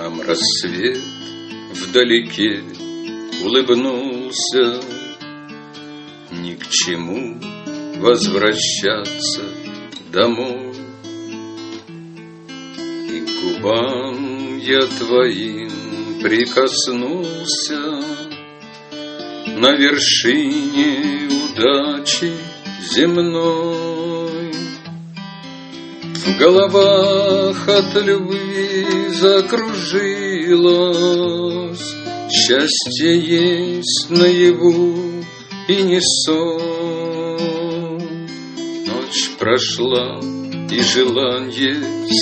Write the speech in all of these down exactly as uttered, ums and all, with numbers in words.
Нам рассвет вдалеке улыбнулся. Ни к чему возвращаться домой, и к губам я твоим прикоснулся на вершине удачи земной. В головах от любви закружилось, счастье есть наяву и не сон. Ночь прошла, и желание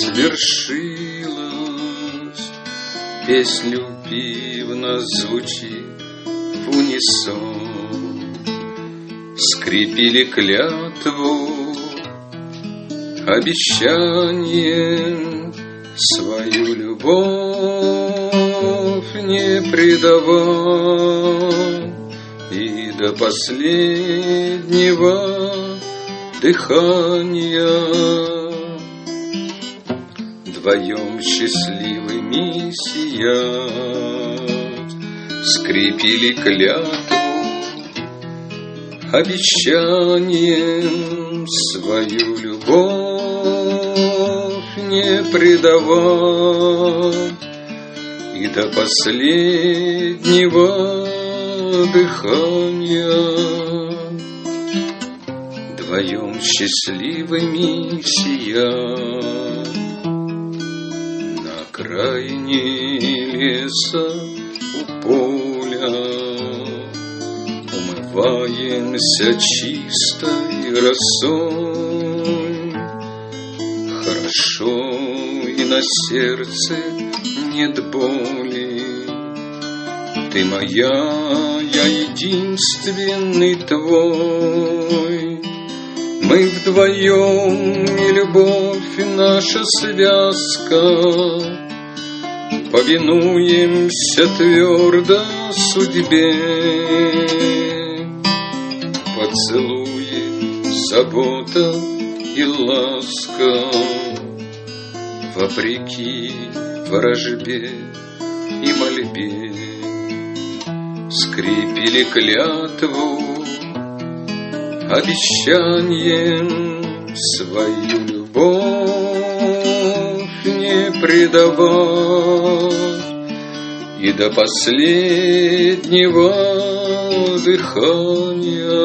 свершилось, песнь любви в нас звучит в унисон. Скрепили клятву обещанием, свою любовь не предавай, и до последнего дыхания вдвоем счастливыми сиять. Скрепили клятву обещанием, свою любовь не предавать, и до последнего дыхания вдвоем счастливыми сиять. На окраине леса у поля умываемся чистой росой. Хорошо, и на сердце нет боли. Ты моя, я единственный твой. Мы вдвоем, и любовь наша связка, повинуемся твердо судьбе. Поцелуи, забота и ласка, вопреки вражбе и мольбе. Скрепили клятву обещанием, свою любовь не предавать, и до последнего дыхания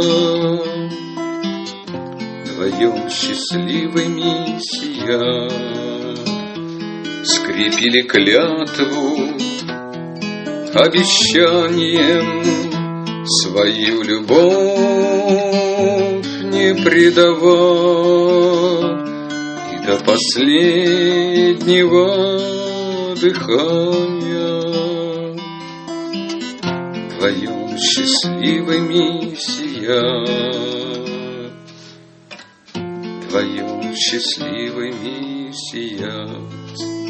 вдвоем счастливыми сиять. Скрепили клятву обещанием, свою любовь не предавать, и до последнего дыхания вдвоем счастливыми сиять. Вдвоем счастливыми сиять.